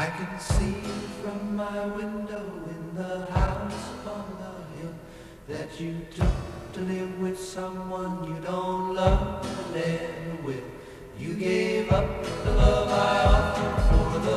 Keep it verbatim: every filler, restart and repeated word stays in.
can see from my window in the house upon the hill that you took to live with someone you don't love and never will. You gave up the love I offered for the